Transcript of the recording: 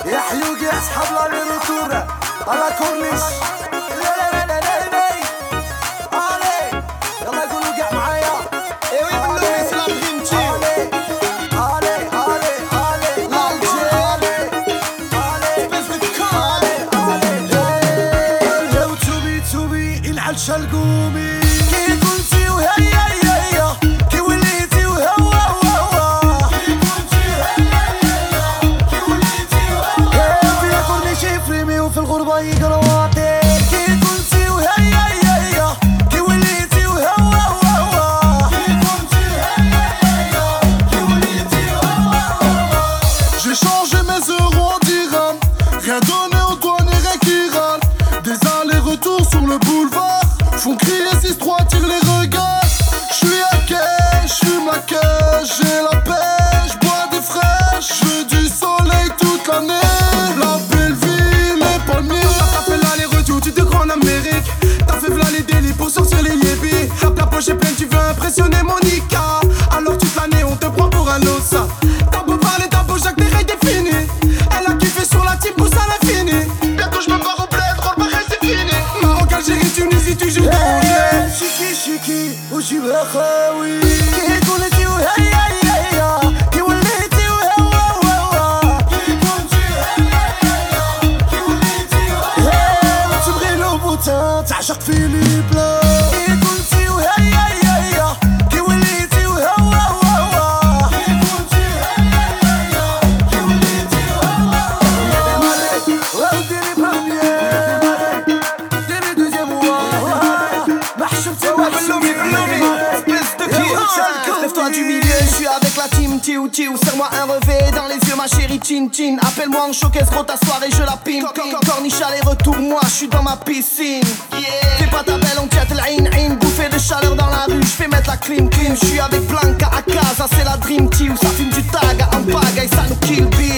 يا حلوق يا اصحاب لا ريتور على كورنيش يلا قولوا قاع معايا ايوه بالله سلام غيمتي شلقومي كي كنتي وهيا يا كي وليتي وهوا هوا كي كنتي وهيا كي وليتي وهوا في كورنيش يفريمي وفي الغربة يقراطي كي كنتي وهيا يا كي وليتي وهوا هوا كي كنتي وهيا كي وليتي وهوا. J'ai changé mes euros en dirham, rien donné aux douaniers, rien qui râle. Des allers-retours sur le boulevard font crier 6-3, tire les regards. J'suis à quai, j'fume la caisse, j'ai la pêche, j'bois des fraîches, j'veux du soleil toute l'année. La belle ville, les palmiers. T'as fait l'aller-retour, tu te crois en Amérique. T'as fait v'là les délits pour sortir les yébis. La poche est pleine, tu veux impressionner Monica. Alors toute l'année on te prend pour un ossa. T'as beau parler, t'as beau Jacques, des règles définies. Elle a kiffé sur la team, pousse à l'infini. Bientôt j'me pars au bled, roll pareil c'est fini. Maroc, Algérie, Tunisie, tu joues شيكي شيكي وجيبها خاوي كي كنتي وهيا يا كي وليتي وهوا هوا كي كنتي وهيا كي وليتي وهوا وتبغي لو بوتان تعشق فيليب كي كنتي وهيا يا كي وليتي وهوا هوا كي كنتي وهيا كي وليتي وهوا وديري براميير ديري دوزيام ما حشمتي Lève-toi du milieu, je suis avec la team Tiu Tiu. Serre-moi un revêt dans les yeux ma chérie Chin Chin. Appelle-moi en showcase gros ta soirée je la pime. Corniche aller-retour moi je suis dans ma piscine. Fais pas ta belle on tient l'in. Bouffée de chaleur dans la rue, je fais mettre la clim. Je suis avec Blanca à casa, c'est la dream team. Ça fume du tag en pagaille, ça nous kill beat.